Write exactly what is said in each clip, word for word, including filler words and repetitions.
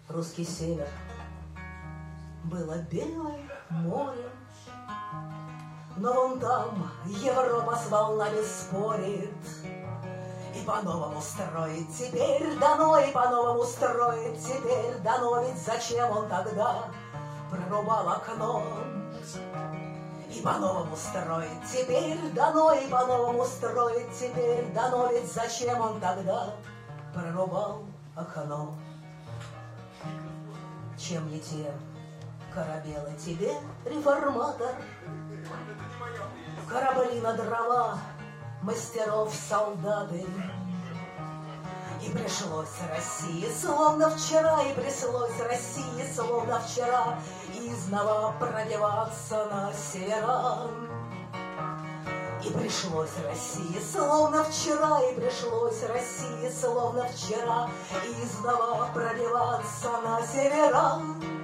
Русский север было белое море, но вон там Европа с волнами спорит. И по-новому строить теперь дано, и по-новому строить теперь дано. Ведь зачем он тогда прорубал окно? И по-новому строить теперь дано, и по-новому строить теперь дано. Ведь зачем он тогда прорубал окно? Чем не те корабелы тебе, реформатор? Корабли на дрова, мастеров солдаты. И пришлось России, словно вчера, и пришлось России, словно вчера, изнова пробиваться на севера. И пришлось России, словно вчера, и пришлось России, словно вчера, изнова пробиваться на севера.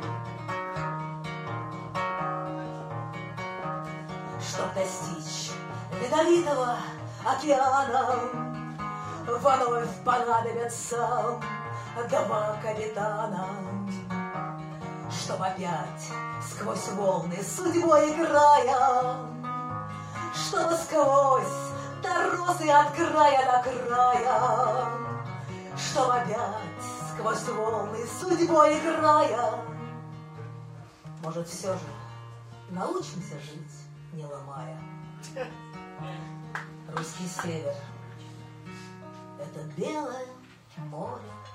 Чтоб достичь ледовитого океана, вновь понадобятся два капитана. Чтоб опять сквозь волны судьбой играя, чтобы сквозь торосы от края до края, чтоб опять сквозь волны судьбой играя, может, все же научимся жить, не ломая. Русский север — это белое море.